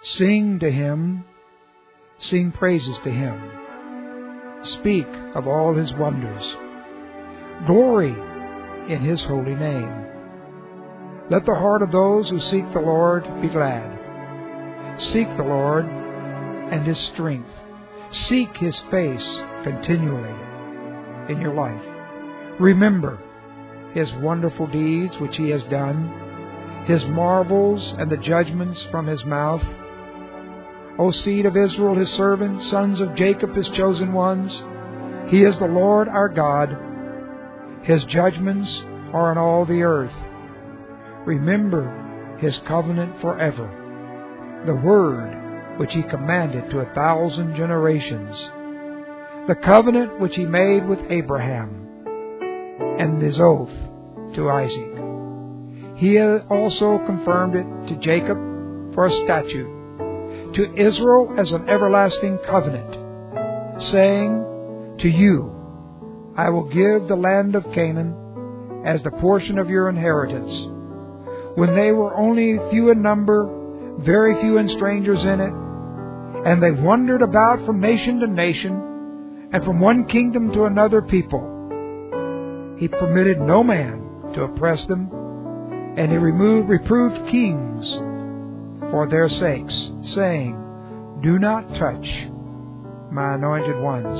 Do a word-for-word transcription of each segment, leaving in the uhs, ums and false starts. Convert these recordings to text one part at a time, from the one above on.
Sing to Him, sing praises to Him. Speak of all His wonders. Glory in His holy name. Let the heart of those who seek the Lord be glad. Seek the Lord and His strength. Seek His face continually in your life. Remember His wonderful deeds which He has done, His marvels and the judgments from His mouth. O seed of Israel, His servant, sons of Jacob, His chosen ones, He is the Lord our God. His judgments are on all the earth. Remember His covenant forever, the word which He commanded to a thousand generations, the covenant which He made with Abraham, and His oath to Isaac. He also confirmed it to Jacob for a statute, to Israel as an everlasting covenant, saying, To you I will give the land of Canaan as the portion of your inheritance. When they were only few in number, very few and strangers in it, and they wandered about from nation to nation, and from one kingdom to another people, He permitted no man to oppress them, and He removed, reproved kings for their sakes, saying, Do not touch my anointed ones,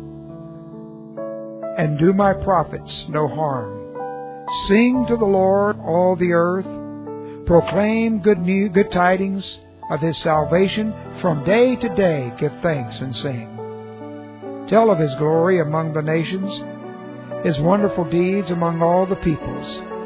and do my prophets no harm. Sing to the Lord, all the earth. Proclaim good news, good tidings of His salvation. From day to day give thanks and sing. Tell of His glory among the nations, His wonderful deeds among all the peoples.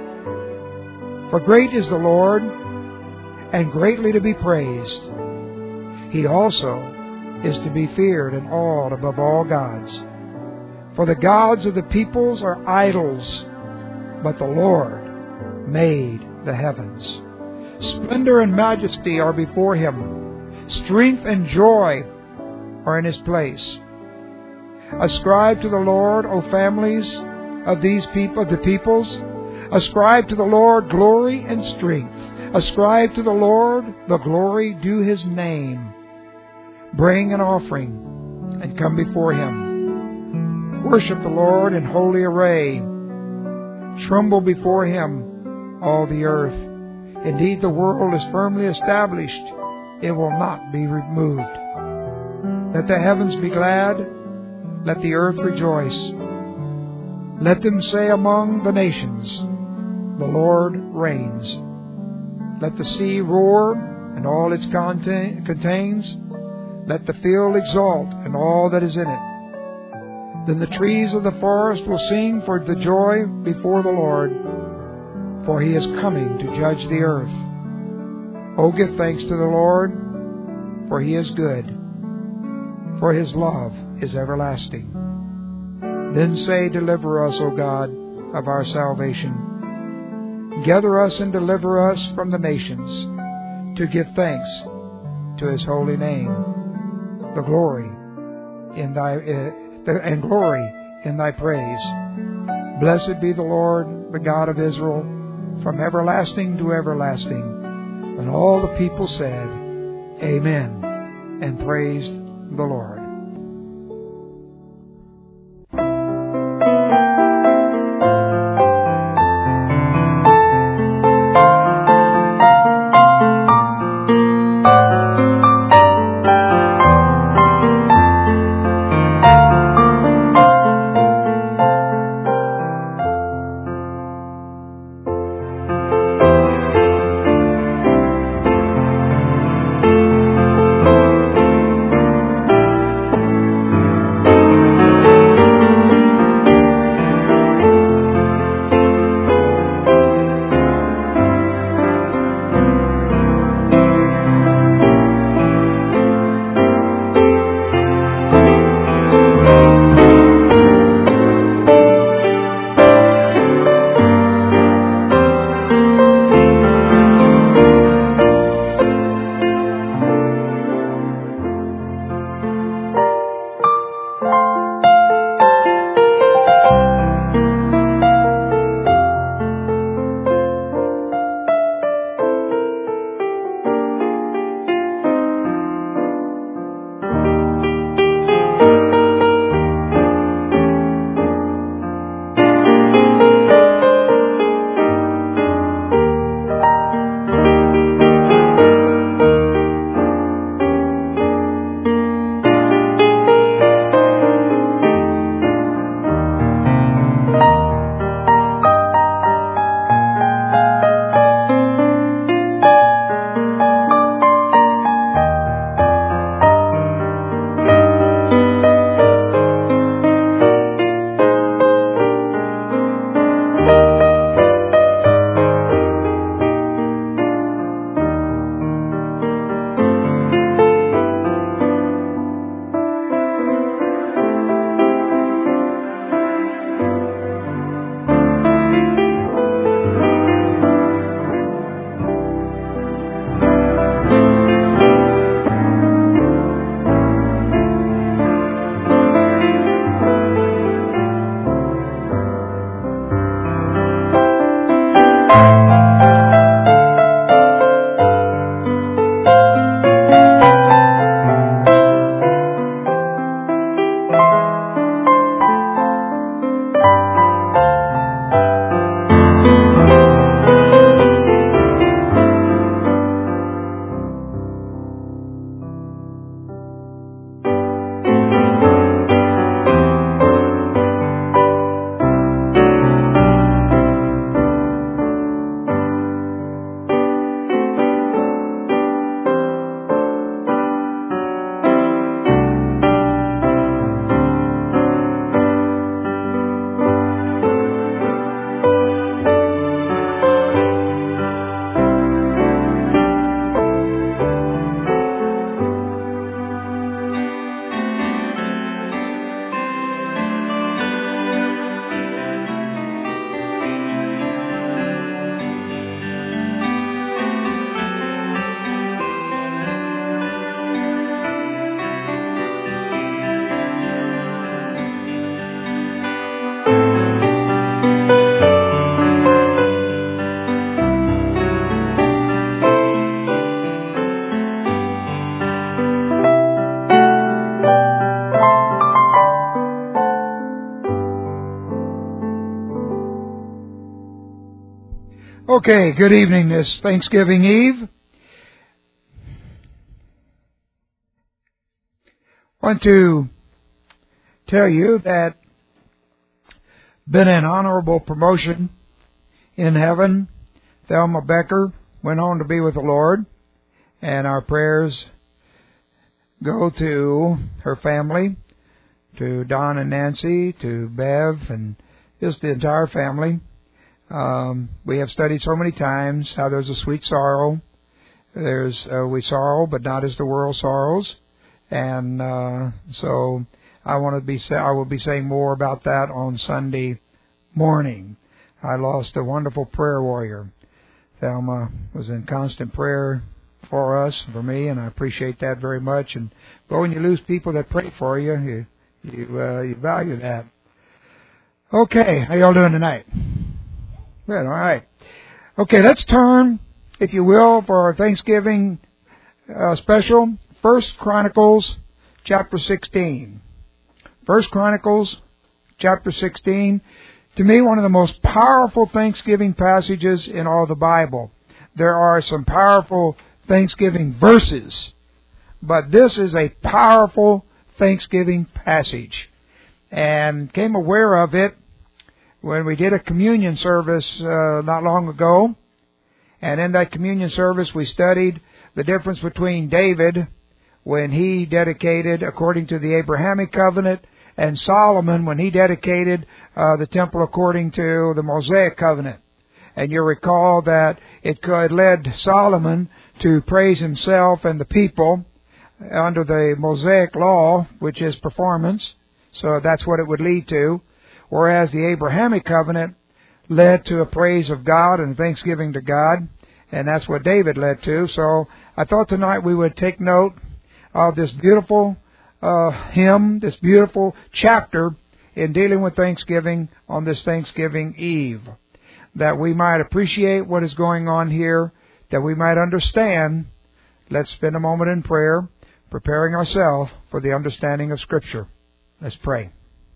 For great is the Lord, and greatly to be praised. He also is to be feared and awed above all gods. For the gods of the peoples are idols, but the Lord made the heavens. Splendor and majesty are before Him. Strength and joy are in His place. Ascribe to the Lord, O families of these people, of the peoples. Ascribe to the Lord glory and strength. Ascribe to the Lord the glory due His name. Bring an offering and come before Him. Worship the Lord in holy array. Tremble before Him, all the earth. Indeed, the world is firmly established. It will not be removed. Let the heavens be glad. Let the earth rejoice. Let them say among the nations, The Lord reigns. Let the sea roar and all its contain, contains. Let the field exult and all that is in it. Then the trees of the forest will sing for the joy before the Lord, for He is coming to judge the earth. O give thanks to the Lord, for He is good, for His love is everlasting. Then say, Deliver us, O God, of our salvation. Gather us and deliver us from the nations, to give thanks to His holy name. The glory in Thy uh, and glory in Thy praise. Blessed be the Lord, the God of Israel, from everlasting to everlasting. And all the people said, Amen, and praised the Lord. Okay, good evening this Thanksgiving Eve. I want to tell you that been an honorable promotion in heaven. Thelma Becker went on to be with the Lord, and our prayers go to her family, to Don and Nancy, to Bev, and just the entire family. Um, we have studied so many times how there's a sweet sorrow. There's uh, we sorrow, but not as the world sorrows, and uh, so I want to be. I will be saying more about that on Sunday morning. I lost a wonderful prayer warrior. Thelma was in constant prayer for us, for me, and I appreciate that very much. And but when you lose people that pray for you, you you, uh, you value that. Okay, how y'all doing tonight? Good, all right. Okay, let's turn, if you will, for our Thanksgiving uh, special, First Chronicles chapter sixteen. First Chronicles chapter sixteen. To me, one of the most powerful Thanksgiving passages in all the Bible. There are some powerful Thanksgiving verses, but this is a powerful Thanksgiving passage. And came aware of it when we did a communion service uh, not long ago. And in that communion service we studied the difference between David when he dedicated according to the Abrahamic covenant, and Solomon when he dedicated uh, the temple according to the Mosaic covenant. And you recall that it could led Solomon to praise himself and the people under the Mosaic law, which is performance. So that's what it would lead to. Whereas the Abrahamic covenant led to a praise of God and thanksgiving to God. And that's what David led to. So I thought tonight we would take note of this beautiful uh, hymn, this beautiful chapter in dealing with Thanksgiving on this Thanksgiving Eve. That we might appreciate what is going on here, that we might understand. Let's spend a moment in prayer, preparing ourselves for the understanding of Scripture. Let's pray.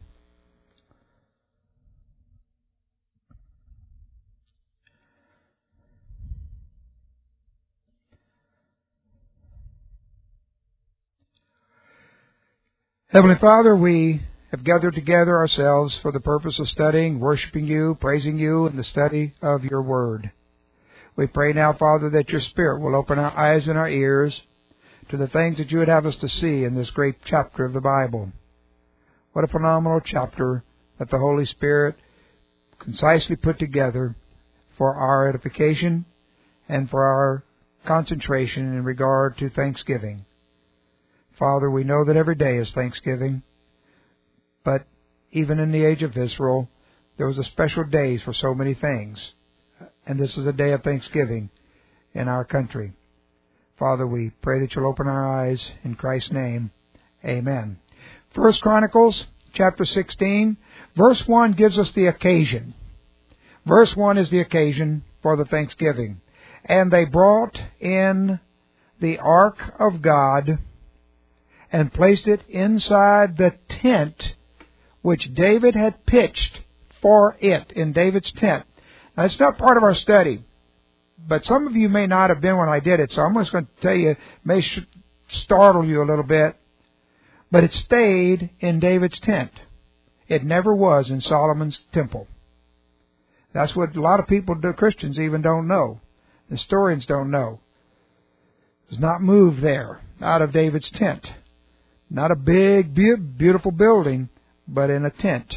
Heavenly Father, we have gathered together ourselves for the purpose of studying, worshiping You, praising You in the study of Your Word. We pray now, Father, that Your Spirit will open our eyes and our ears to the things that You would have us to see in this great chapter of the Bible. What a phenomenal chapter that the Holy Spirit concisely put together for our edification and for our concentration in regard to Thanksgiving. Father, we know that every day is Thanksgiving, but even in the age of Israel, there was a special days for so many things, and this is a day of Thanksgiving in our country. Father, we pray that You'll open our eyes in Christ's name. Amen. First Chronicles chapter sixteen, verse one gives us the occasion. Verse one is the occasion for the Thanksgiving. And they brought in the ark of God and placed it inside the tent which David had pitched for it, in David's tent. Now, it's not part of our study, but some of you may not have been when I did it, so I'm just going to tell you, it may startle you a little bit, but it stayed in David's tent. It never was in Solomon's temple. That's what a lot of people, the Christians, even don't know. Historians don't know. It was not moved there, out of David's tent. Not a big, beautiful building, but in a tent.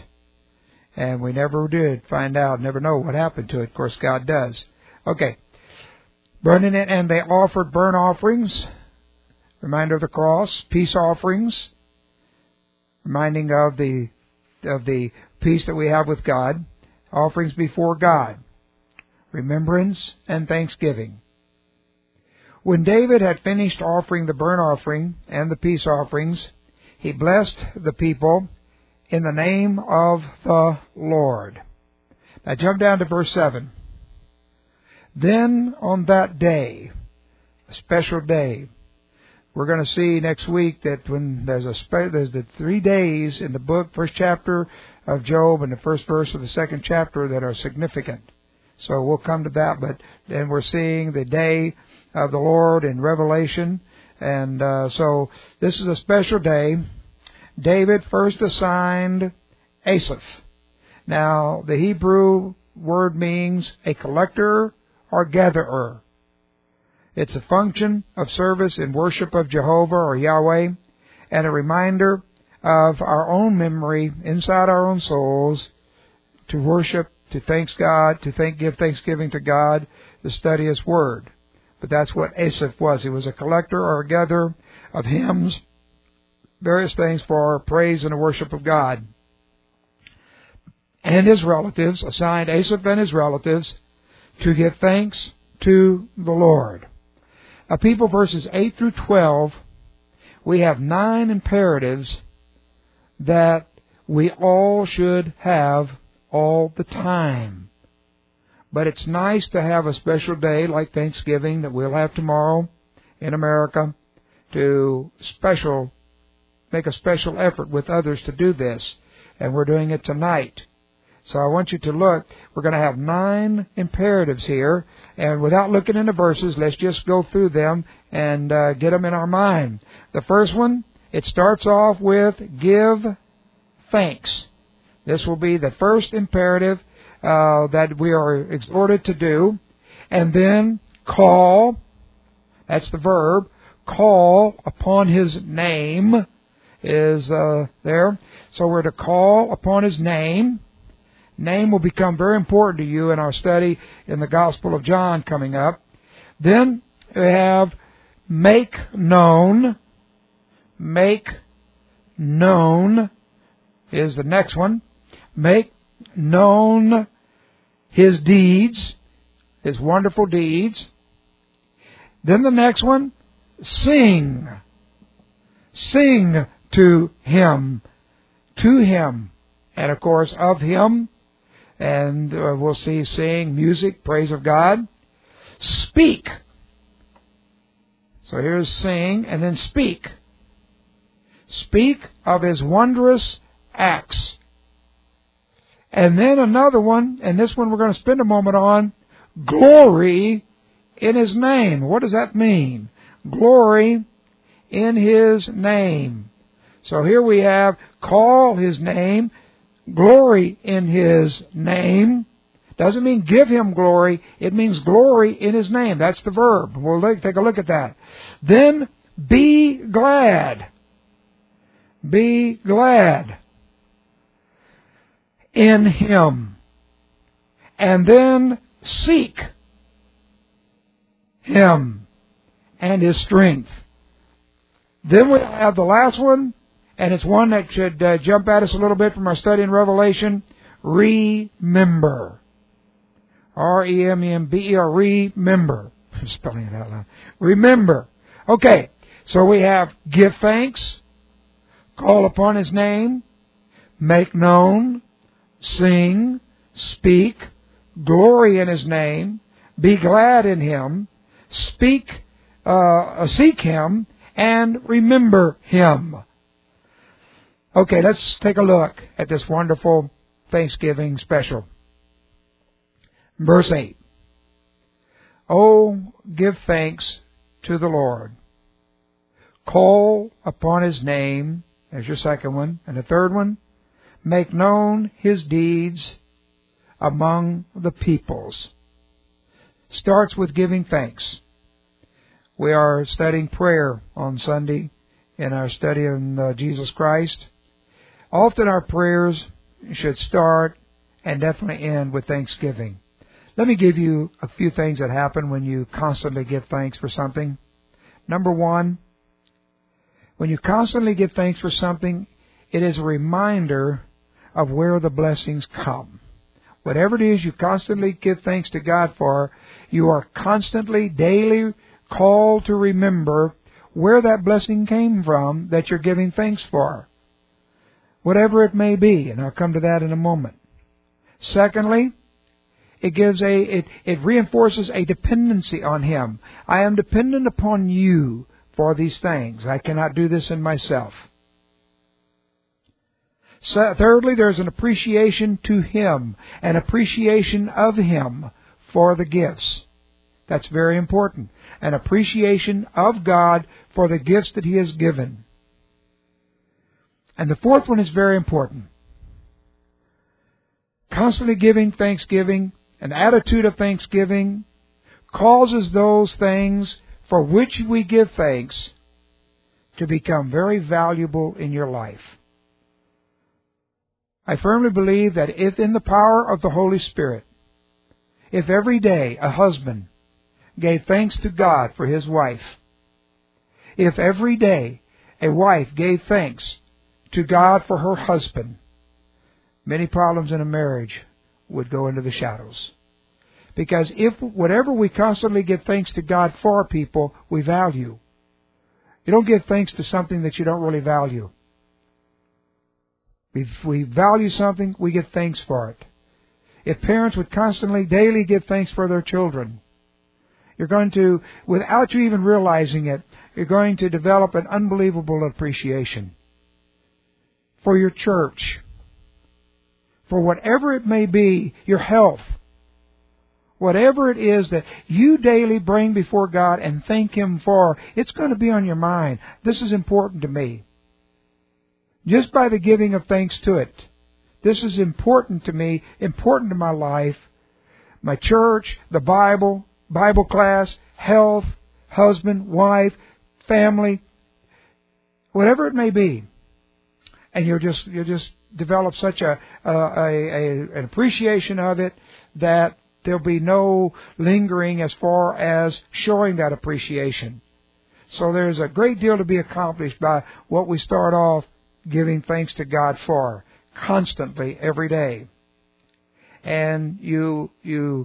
And we never did find out, never know what happened to it. Of course, God does. Okay. Burning it, and they offered burnt offerings, reminder of the cross, peace offerings, reminding of the of the peace that we have with God, offerings before God, remembrance and thanksgiving. When David had finished offering the burnt offering and the peace offerings, he blessed the people in the name of the Lord. Now jump down to verse seven. Then on that day, a special day, we're going to see next week that when there's a spe- there's the three days in the book, first chapter of Job and the first verse of the second chapter that are significant. So we'll come to that. But then we're seeing the day of the Lord in Revelation. And uh, so this is a special day. David first assigned Asaph. Now, the Hebrew word means a collector or gatherer. It's a function of service in worship of Jehovah or Yahweh, and a reminder of our own memory inside our own souls to worship, to thank God, to thank, give thanksgiving to God, to study His Word. But that's what Asaph was. He was a collector or a gatherer of hymns, various things for praise and the worship of God. And his relatives, assigned Asaph and his relatives, to give thanks to the Lord. Now, people, verses eight through twelve, we have nine imperatives that we all should have all the time. But it's nice to have a special day like Thanksgiving that we'll have tomorrow in America to special, make a special effort with others to do this. And we're doing it tonight. So I want you to look. We're going to have nine imperatives here. And without looking into verses, let's just go through them and uh, get them in our mind. The first one, it starts off with give thanks. This will be the first imperative uh, that we are exhorted to do. And then call, that's the verb, call upon His name is uh, there. So we're to call upon His name. Name will become very important to you in our study in the Gospel of John coming up. Then we have make known. Make known is the next one. Make known His deeds, His wonderful deeds. Then the next one, sing. Sing to Him. To Him. And of course, of Him. And uh, we'll see sing, music, praise of God. Speak. So here's sing and then speak. Speak of His wondrous acts. And then another one, and this one we're going to spend a moment on, glory in His name. What does that mean? Glory in His name. So here we have call His name, glory in His name. Doesn't mean give Him glory. It means glory in His name. That's the verb. We'll take a look at that. Then be glad. Be glad in Him. And then seek Him and His strength. Then we have the last one, and it's one that should uh, jump at us a little bit from our study in Revelation. Remember. R E M E M B E R, remember. I'm spelling it out loud. Remember. Okay, so we have give thanks, call upon His name, make known, sing, speak, glory in His name, be glad in Him, speak, uh, seek Him, and remember Him. Okay, let's take a look at this wonderful Thanksgiving special. Verse eight. Oh, give thanks to the Lord. Call upon His name. There's your second one. And the third one, make known His deeds among the peoples. Starts with giving thanks. We are studying prayer on Sunday in our study on uh, Jesus Christ. Often our prayers should start and definitely end with thanksgiving. Let me give you a few things that happen when you constantly give thanks for something. Number one, when you constantly give thanks for something, it is a reminder of where the blessings come. Whatever it is you constantly give thanks to God for, you are constantly, daily called to remember where that blessing came from that you're giving thanks for. Whatever it may be, and I'll come to that in a moment. Secondly, it gives a it, it reinforces a dependency on Him. I am dependent upon You for these things. I cannot do this in myself. So, thirdly, there's an appreciation to Him, an appreciation of Him for the gifts. That's very important. An appreciation of God for the gifts that He has given. And the fourth one is very important. Constantly giving thanksgiving, an attitude of thanksgiving, causes those things for which we give thanks to become very valuable in your life. I firmly believe that if in the power of the Holy Spirit, if every day a husband gave thanks to God for his wife, if every day a wife gave thanks to God for her husband, many problems in a marriage would go into the shadows. Because if whatever we constantly give thanks to God for, people, we value. You don't give thanks to something that you don't really value. If we value something, we give thanks for it. If parents would constantly, daily give thanks for their children, you're going to, without you even realizing it, you're going to develop an unbelievable appreciation for your church, for whatever it may be, your health, whatever it is that you daily bring before God and thank Him for, it's going to be on your mind. This is important to me. Just by the giving of thanks to it. This is important to me, important to my life, my church, the Bible, Bible class, health, husband, wife, family, whatever it may be. And you'll just you'll just develop such a, a, a an appreciation of it that there'll be no lingering as far as showing that appreciation. So there's a great deal to be accomplished by what we start off giving thanks to God for constantly every day. And you you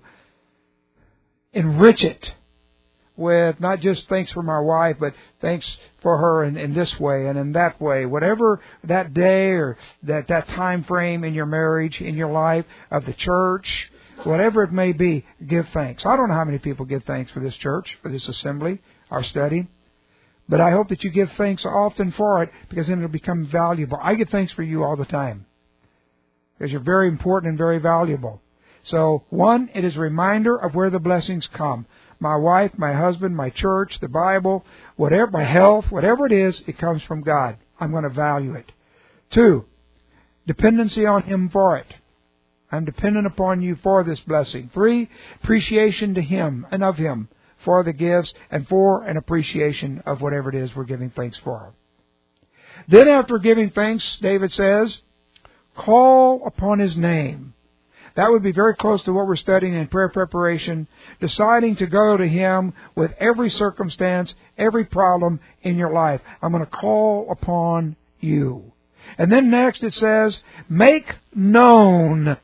enrich it with not just thanks for my wife, but thanks for her in, in this way and in that way. Whatever that day or that, that time frame in your marriage, in your life, of the church, whatever it may be, give thanks. I don't know how many people give thanks for this church, for this assembly, our study. But I hope that you give thanks often for it, because then it'll become valuable. I give thanks for you all the time, because you're very important and very valuable. So, one, it is a reminder of where the blessings come. My wife, my husband, my church, the Bible, whatever, my health, whatever it is, it comes from God. I'm going to value it. Two, dependency on Him for it. I'm dependent upon you for this blessing. Three, appreciation to Him and of Him for the gifts and for an appreciation of whatever it is we're giving thanks for. Then after giving thanks, David says, call upon His name. That would be very close to what we're studying in prayer preparation, deciding to go to Him with every circumstance, every problem in your life. I'm going to call upon you. And then next it says, make known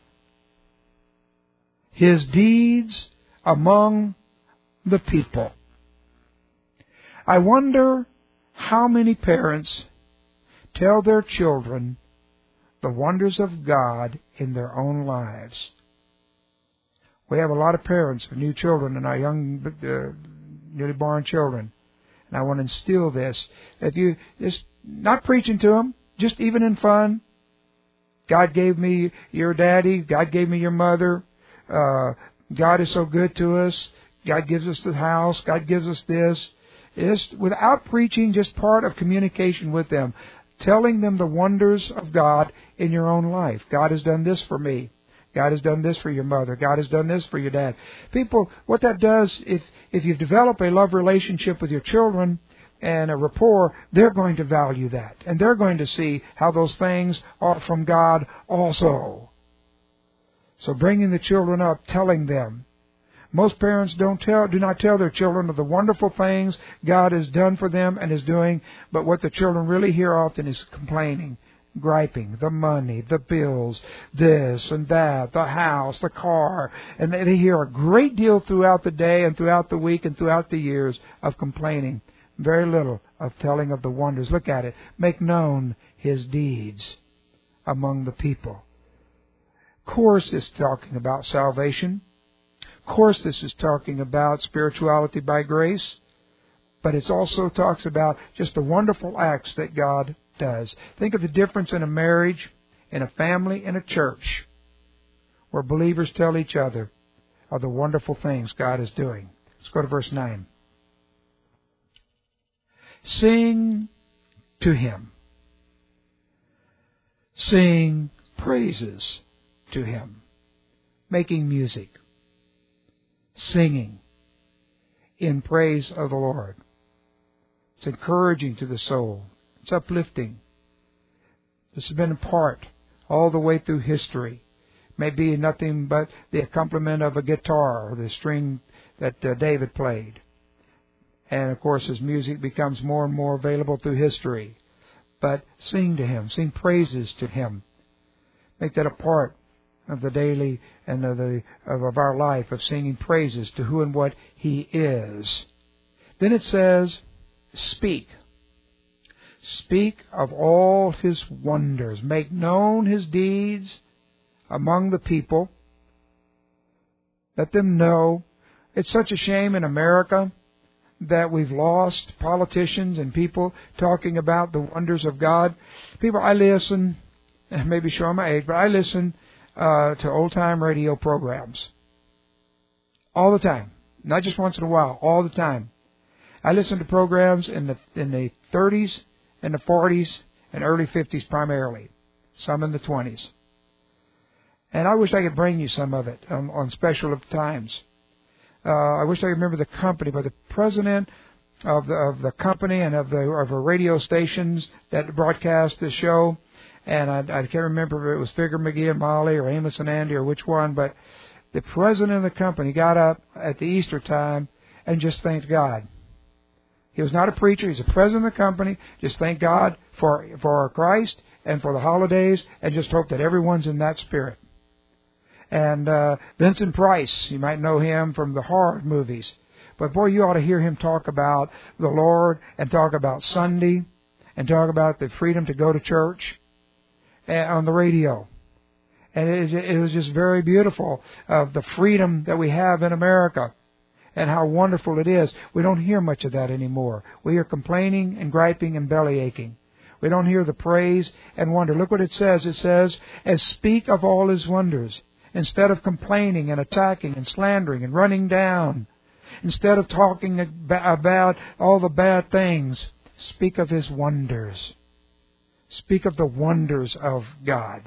His deeds among the people. I wonder how many parents tell their children the wonders of God in their own lives. We have a lot of parents with new children and our young, uh, newly born children. And I want to instill this. If you just not preaching to them, just even in fun. God gave me your daddy. God gave me your mother. Uh, God is so good to us. God gives us the house. God gives us this. Just without preaching, just part of communication with them. Telling them the wonders of God in your own life. God has done this for me. God has done this for your mother. God has done this for your dad. People, what that does, if if you develop a love relationship with your children and a rapport, they're going to value that. And they're going to see how those things are from God also. So bringing the children up, telling them. Most parents don't tell, do not tell their children of the wonderful things God has done for them and is doing, but what the children really hear often is complaining, griping, the money, the bills, this and that, the house, the car. And they hear a great deal throughout the day and throughout the week and throughout the years of complaining. Very little of telling of the wonders. Look at it. Make known His deeds among the people. Of course, it's talking about salvation. Of course, this is talking about spirituality by grace, but it also talks about just the wonderful acts that God does. Think of the difference in a marriage, in a family, in a church, where believers tell each other of the wonderful things God is doing. Let's go to verse nine. Sing to Him. Sing praises to Him. Making music. Singing in praise of the Lord. It's encouraging to the soul. It's uplifting. This has been a part all the way through history. Maybe nothing but the accompaniment of a guitar or the string that uh, David played. And of course his music becomes more and more available through history. But sing to Him. Sing praises to Him. Make that a part of the daily and of, the, of our life of singing praises to who and what He is. Then it says, speak. Speak of all His wonders. Make known His deeds among the people. Let them know. It's such a shame in America that we've lost politicians and people talking about the wonders of God. People, I listen, maybe showing my age, but I listen uh, to old-time radio programs. All the time. Not just once in a while, all the time. I listen to programs in the in the thirties, and the forties, and early fifties primarily. Some in the twenties. And I wish I could bring you some of it on, on special times. Uh, I wish I could remember the company, but the president of the, of the company and of the of the radio stations that broadcast the show, and I, I can't remember if it was Figure McGee and Molly or Amos and Andy or which one, but the president of the company got up at the Easter time and just thanked God. He was not a preacher. He's a president of the company. Just thank God for for Christ and for the holidays, and just hope that everyone's in that spirit. And uh, Vincent Price, you might know him from the horror movies. But boy, you ought to hear him talk about the Lord and talk about Sunday and talk about the freedom to go to church on the radio. And it, it was just very beautiful of the freedom that we have in America and how wonderful it is. We don't hear much of that anymore. We hear complaining and griping and belly aching. We don't hear the praise and wonder. Look what it says. It says, as speak of all His wonders. Instead of complaining and attacking and slandering and running down. Instead of talking about all the bad things, speak of His wonders. Speak of the wonders of God.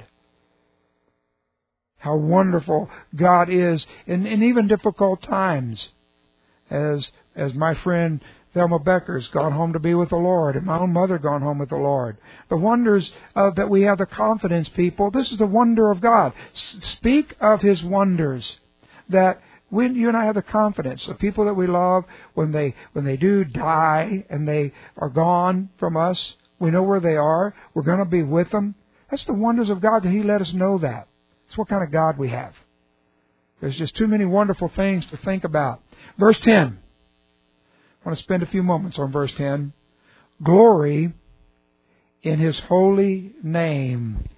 How wonderful God is in, in even difficult times. As as my friend Thelma Becker's gone home to be with the Lord, and my own mother gone home with the Lord. The wonders of that we have the confidence, people. This is the wonder of God. S- speak of His wonders. That when you and I have the confidence, the people that we love, when they when they do die and they are gone from us, we know where they are. We're going to be with them. That's the wonders of God that He let us know that. That's what kind of God we have. There's just too many wonderful things to think about. Verse ten. I want to spend a few moments on verse ten. Glory in His holy name.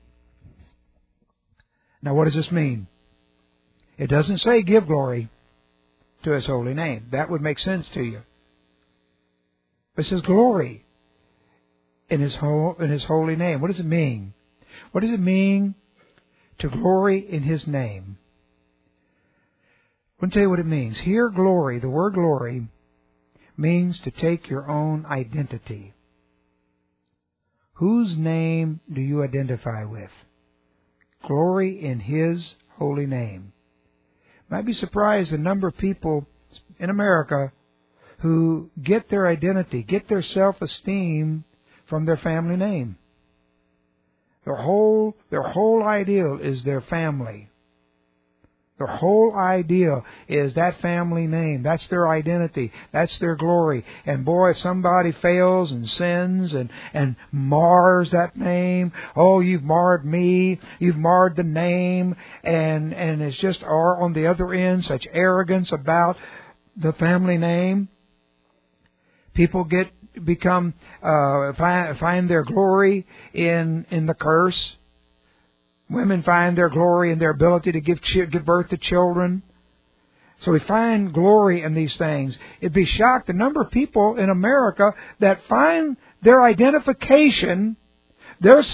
Now what does this mean? It doesn't say give glory to His holy name. That would make sense to you. But it says glory in His, ho- in His holy name. What does it mean? What does it mean to glory in His name? I want to tell you what it means. Here, glory, the word glory, means to take your own identity. Whose name do you identify with? Glory in His holy name. Might be surprised the number of people in America who get their identity, get their self-esteem from their family name. Their whole, their whole ideal is their family. Their whole idea is that family name. That's their identity. That's their glory. And boy, if somebody fails and sins and, and mars that name, oh, you've marred me. You've marred the name. And, and it's just, or on the other end, such arrogance about the family name. People get, become, uh, find, find their glory in, in the curse. Women find their glory in their ability to give give birth to children. So we find glory in these things. It'd be shocked the number of people in America that find their identification, their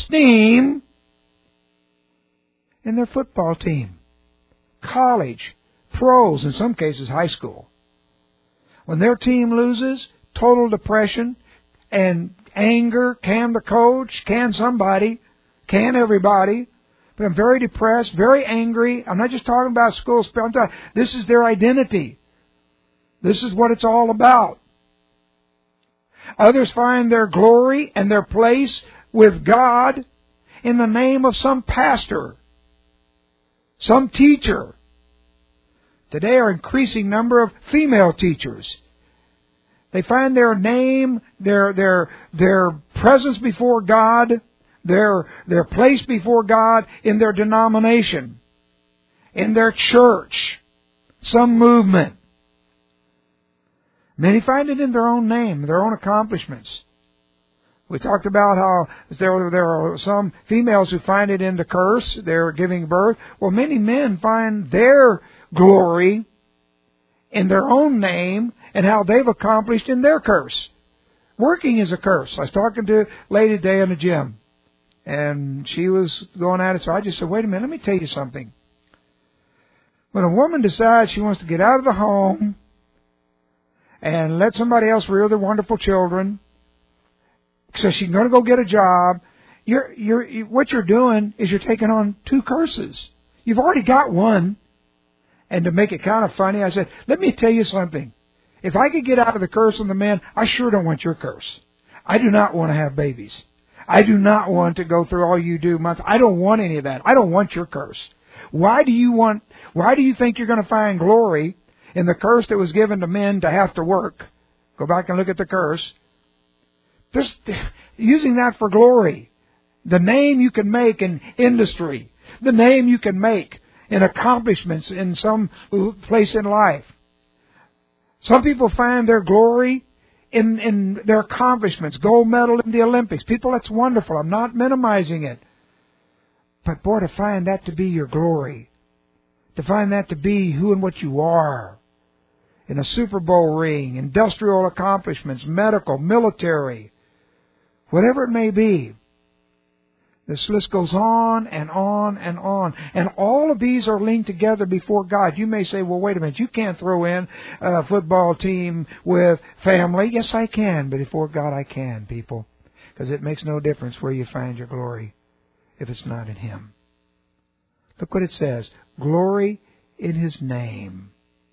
self-esteem in their football team, college, pros, in some cases high school. When their team loses, total depression and anger, can the coach, can somebody, can everybody, become very depressed, very angry. I'm not just talking about school. I'm talking, this is their identity. This is what it's all about. Others find their glory and their place with God in the name of some pastor, some teacher. Today are increasing number of female teachers. They find their name, their their their presence before God, their their place before God in their denomination, in their church, some movement. Many find it in their own name, their own accomplishments. We talked about how there, there are some females who find it in the curse, they're giving birth. Well, many men find their glory in their own name and how they've accomplished in their curse. Working is a curse. I was talking to a lady today in the gym, and she was going at it, so I just said, wait a minute, let me tell you something. When a woman decides she wants to get out of the home and let somebody else rear their wonderful children, so she's going to go get a job, you're, you're, you, what you're doing is you're taking on two curses. You've already got one. And to make it kind of funny, I said, let me tell you something. If I could get out of the curse on the men, I sure don't want your curse. I do not want to have babies. I do not want to go through all you do months. I don't want any of that. I don't want your curse. Why do you want, why do you think you're going to find glory in the curse that was given to men to have to work? Go back and look at the curse. There's, using that for glory. The name you can make in industry. The name you can make in accomplishments in some place in life. Some people find their glory in, in their accomplishments. Gold medal in the Olympics. People, that's wonderful. I'm not minimizing it. But boy, to find that to be your glory. To find that to be who and what you are. In a Super Bowl ring, industrial accomplishments, medical, military, whatever it may be. This list goes on and on and on. And all of these are linked together before God. You may say, well, wait a minute, you can't throw in a football team with family. Yes, I can, but before God I can, people. Because it makes no difference where you find your glory if it's not in Him. Look what it says. Glory in His name.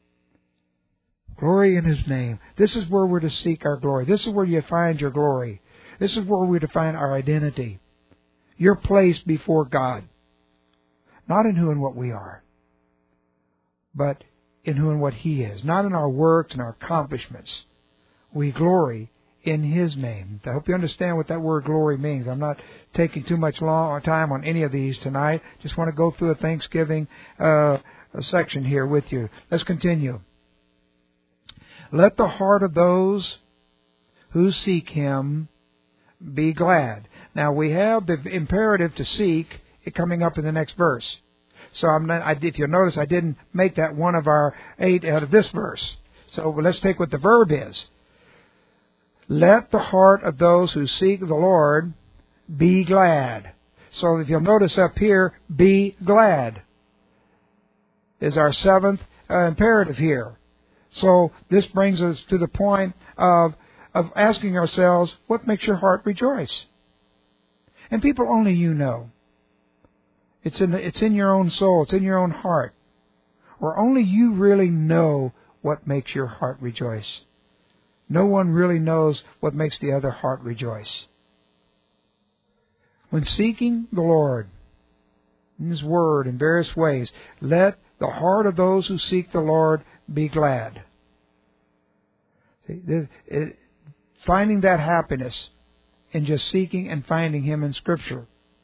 Glory in His name. This is where we're to seek our glory. This is where you find your glory. This is where we're to find our identity. Your place before God. Not in who and what we are, but in who and what He is. Not in our works and our accomplishments. We glory in His name. I hope you understand what that word glory means. I'm not taking too much long time on any of these tonight. Just want to go through a Thanksgiving uh, a section here with you. Let's continue. Let the heart of those who seek Him be glad. Now we have the imperative to seek it coming up in the next verse. So I'm not, I, if you'll notice, I didn't make that one of our eight out of this verse. So let's take what the verb is. Let the heart of those who seek the Lord be glad. So if you'll notice up here, be glad is our seventh uh, imperative here. So this brings us to the point of of asking ourselves, what makes your heart rejoice? And people, only you know. It's in the, it's in your own soul. It's in your own heart. Or only you really know what makes your heart rejoice. No one really knows what makes the other heart rejoice. When seeking the Lord in His Word in various ways, let the heart of those who seek the Lord be glad. See, this, it, Finding that happiness in just seeking and finding Him in Scripture.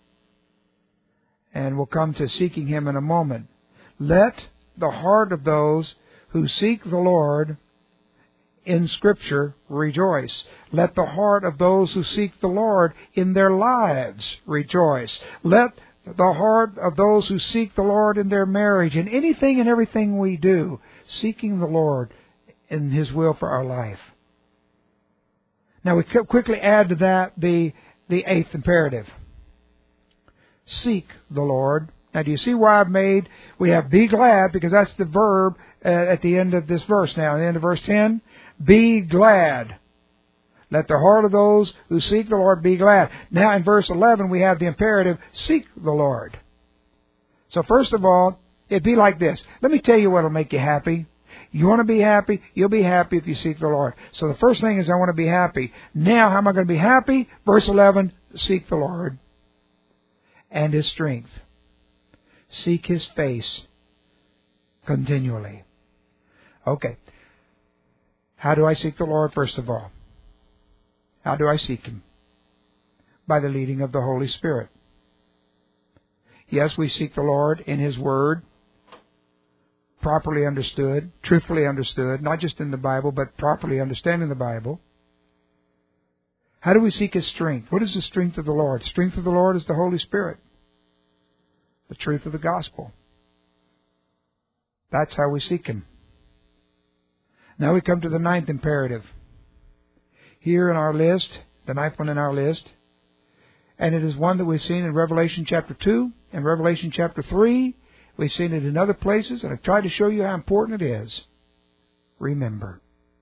And we'll come to seeking Him in a moment. Let the heart of those who seek the Lord in Scripture rejoice. Let the heart of those who seek the Lord in their lives rejoice. Let the heart of those who seek the Lord in their marriage, in anything and everything we do, seeking the Lord in His will for our life. Now we quickly add to that the, the eighth imperative. Seek the Lord. Now, do you see why I've made, we have be glad, because that's the verb uh, at the end of this verse now. At the end of verse ten, be glad. Let the heart of those who seek the Lord be glad. Now, in verse eleven, we have the imperative, seek the Lord. So, first of all, it'd be like this. Let me tell you what will make you happy. You want to be happy? You'll be happy if you seek the Lord. So the first thing is I want to be happy. Now, how am I going to be happy? Verse eleven, seek the Lord and His strength. Seek His face continually. Okay. How do I seek the Lord, first of all? How do I seek Him? By the leading of the Holy Spirit. Yes, we seek the Lord in His Word, properly understood, truthfully understood, not just in the Bible, but properly understanding the Bible. How do we seek His strength? What is the strength of the Lord? The strength of the Lord is the Holy Spirit, the truth of the gospel. That's how we seek Him. Now we come to the ninth imperative. Here in our list, the ninth one in our list, and it is one that we've seen in Revelation chapter two and Revelation chapter three. We've seen it in other places, and I've tried to show you how important it is. Remember.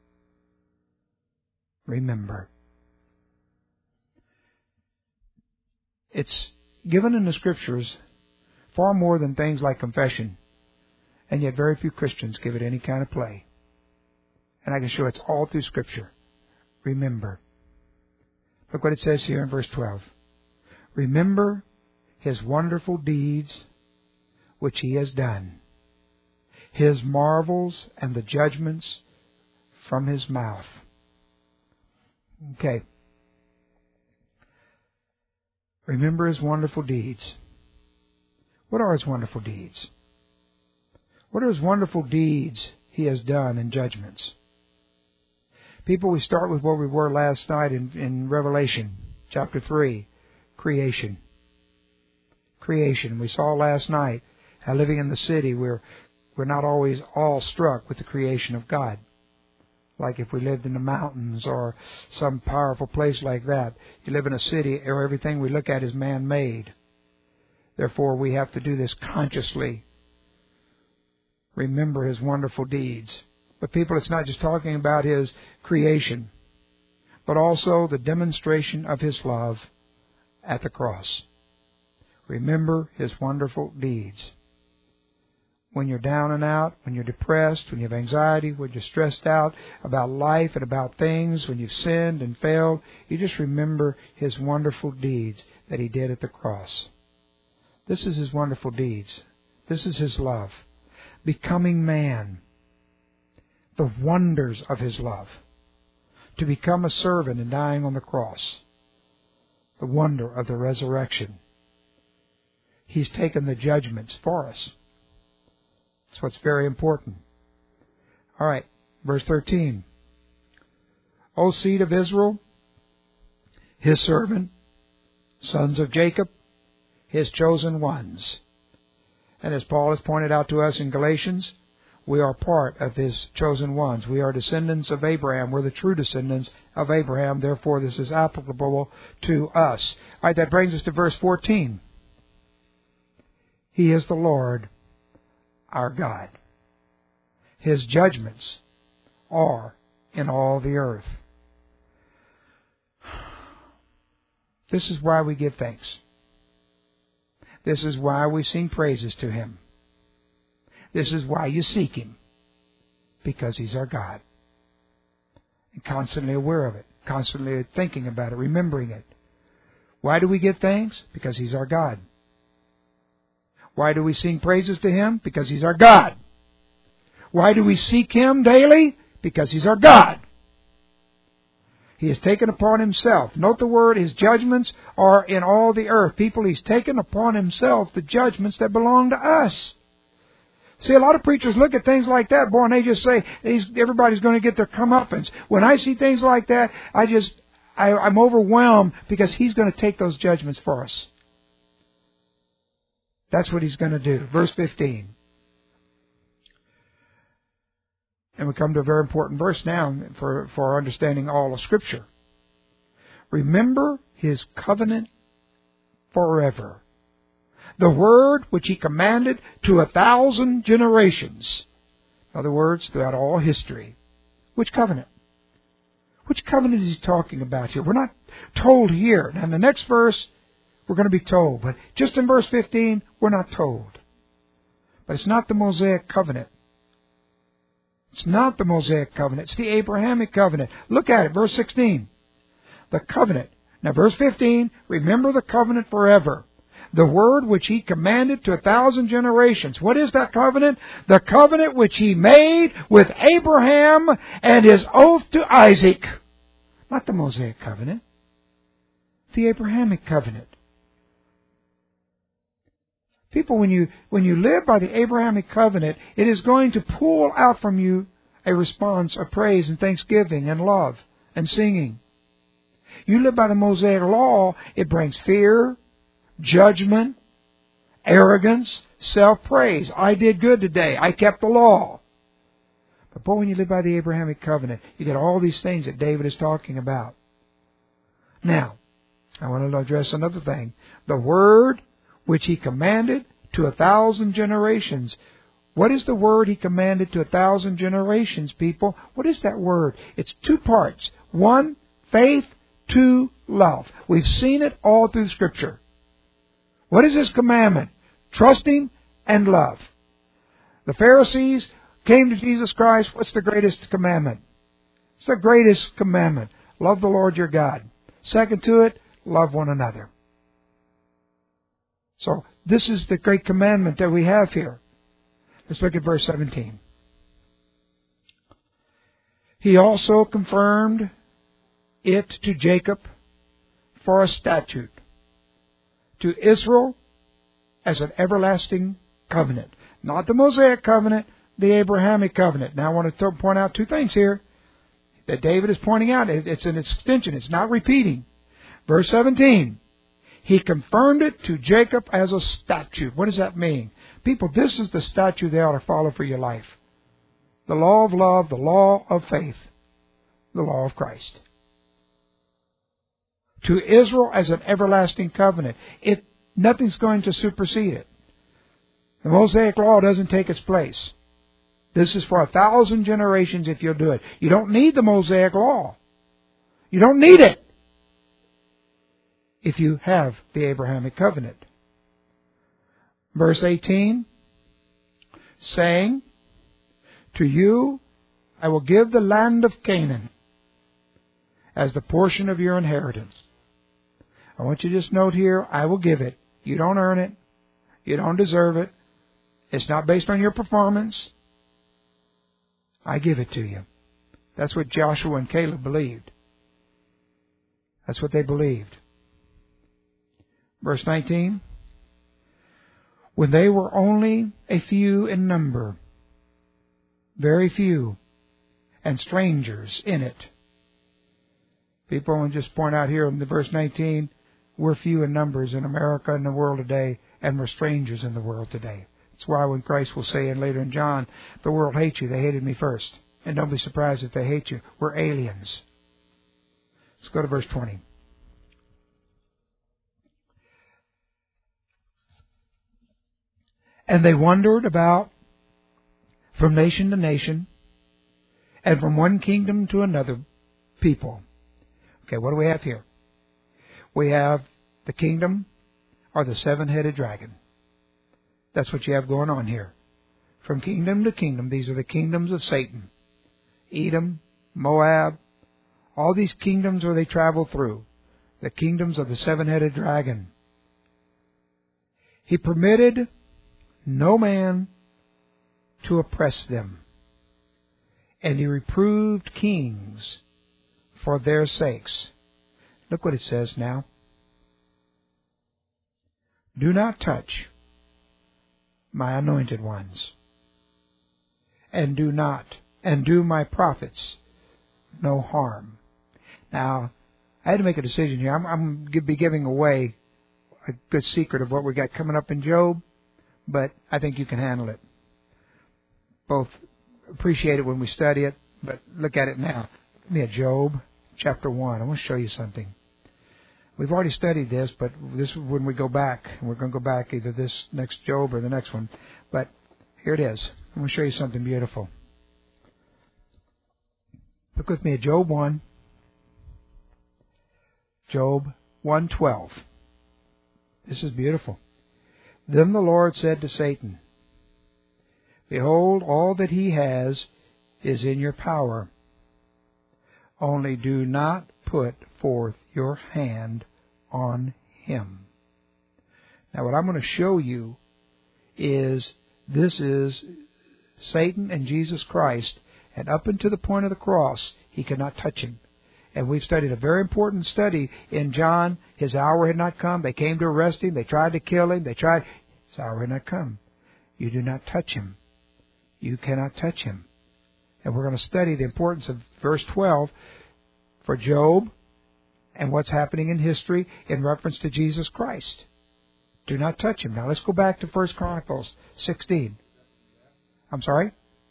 Remember. It's given in the Scriptures far more than things like confession, and yet very few Christians give it any kind of play. And I can show it's all through Scripture. Remember. Look what it says here in verse twelve. Remember His wonderful deeds which He has done, His marvels and the judgments from His mouth. Okay. Remember His wonderful deeds. What are His wonderful deeds? What are His wonderful deeds He has done in judgments? People, we start with where we were last night in, in Revelation chapter three, creation. Creation. We saw last night how living in the city we're, we're not always all struck with the creation of God. Like if we lived in the mountains or some powerful place like that. You live in a city where everything we look at is man-made. Therefore, we have to do this consciously. Remember His wonderful deeds. But people, it's not just talking about His creation, but also the demonstration of His love at the cross. Remember His wonderful deeds. When you're down and out, when you're depressed, when you have anxiety, when you're stressed out about life and about things, when you've sinned and failed, you just remember His wonderful deeds that He did at the cross. This is His wonderful deeds. This is His love. Becoming man. The wonders of His love. To become a servant and dying on the cross. The wonder of the resurrection. He's taken the judgments for us. That's what's very important. All right, verse thirteen. O seed of Israel, His servant, sons of Jacob, His chosen ones. And as Paul has pointed out to us in Galatians, we are part of His chosen ones. We are descendants of Abraham. We're the true descendants of Abraham. Therefore, this is applicable to us. All right, that brings us to verse fourteen. He is the Lord, our God. His judgments are in all the earth. This is why we give thanks. This is why we sing praises to Him. This is why you seek Him. Because He's our God. And constantly aware of it. Constantly thinking about it. Remembering it. Why do we give thanks? Because He's our God. Why do we sing praises to Him? Because He's our God. Why do we seek Him daily? Because He's our God. He has taken upon Himself. Note the word, His judgments are in all the earth. People, He's taken upon Himself the judgments that belong to us. See, a lot of preachers look at things like that, boy, and they just say, everybody's going to get their comeuppance. When I see things like that, I just, I, I'm overwhelmed because He's going to take those judgments for us. That's what He's going to do. Verse fifteen. And we come to a very important verse now for, for our understanding all of Scripture. Remember His covenant forever. the word which He commanded to a thousand generations. In other words, throughout all history. Which covenant? Which covenant is He talking about here? We're not told here. Now in the next verse, we're going to be told. But just in verse fifteen, we're not told. But it's not the Mosaic covenant. It's not the Mosaic covenant. It's the Abrahamic covenant. Look at it, verse sixteen. The covenant. Now verse fifteen, remember the covenant forever. The word which He commanded to a thousand generations. What is that covenant? The covenant which He made with Abraham and his oath to Isaac. Not the Mosaic covenant. The Abrahamic covenant. People, when you when you live by the Abrahamic covenant, it is going to pull out from you a response of praise and thanksgiving and love and singing. You live by the Mosaic law, it brings fear, judgment, arrogance, self-praise. I did good today. I kept the law. But boy, when you live by the Abrahamic covenant, you get all these things that David is talking about. Now, I want to address another thing. The word which He commanded to a thousand generations. What is the word He commanded to a thousand generations, people? What is that word? It's two parts. One, faith. Two, love. We've seen it all through Scripture. What is His commandment? Trust Him and love. The Pharisees came to Jesus Christ. What's the greatest commandment? It's the greatest commandment. Love the Lord your God. Second to it, love one another. So, this is the great commandment that we have here. Let's look at verse seventeen. He also confirmed it to Jacob for a statute, to Israel as an everlasting covenant. Not the Mosaic covenant, the Abrahamic covenant. Now I want to point out two things here that David is pointing out. It's an extension. It's not repeating. Verse seventeen. He confirmed it to Jacob as a statute. What does that mean? People, this is the statute they ought to follow for your life. The law of love, the law of faith, the law of Christ. To Israel as an everlasting covenant. It, nothing's going to supersede it. The Mosaic law doesn't take its place. This is for a thousand generations if you'll do it. You don't need the Mosaic law. You don't need it if you have the Abrahamic covenant. Verse eighteen, saying, to you I will give the land of Canaan as the portion of your inheritance. I want you to just note here, I will give it. You don't earn it. You don't deserve it. It's not based on your performance. I give it to you. That's what Joshua and Caleb believed. That's what they believed. Verse nineteen. When they were only a few in number, very few, and strangers in it. People, I want to just point out here in the verse nineteen, we're few in numbers in America and the world today, and we're strangers in the world today. That's why when Christ will say in later in John, the world hates you, they hated me first. And don't be surprised if they hate you. We're aliens. Let's go to verse twenty. And they wandered about from nation to nation, and from one kingdom to another people. Okay, what do we have here? We have the kingdom or the seven-headed dragon. That's what you have going on here. From kingdom to kingdom, these are the kingdoms of Satan. Edom, Moab, all these kingdoms where they travel through. The kingdoms of the seven-headed dragon. He permitted no man to oppress them, and He reproved kings for their sakes. Look what it says now. Do not touch my anointed ones, and do not, and do my prophets no harm. Now, I had to make a decision here. I'm, I'm going to be giving away a good secret of what we got coming up in Job, but I think you can handle it. Both appreciate it when we study it, but look at it now. Look at Job chapter one. I want to show you something. We've already studied this, but this is when we go back. And we're going to go back either this next Job or the next one. But here it is. I'm going to show you something beautiful. Look with me at Job one. Job one twelve. This is beautiful. Then the Lord said to Satan, Behold, all that he has is in your power. Only do not put forth your hand on him. Now what I'm going to show you is this is Satan and Jesus Christ, and up until the point of the cross, he could not touch him. And we've studied a very important study in John. His hour had not come. They came to arrest him. They tried to kill him. They tried. His hour had not come. You do not touch him. You cannot touch him. And we're going to study the importance of verse twelve for Job and what's happening in history in reference to Jesus Christ. Do not touch him. Now let's go back to First Chronicles sixteen. I'm sorry?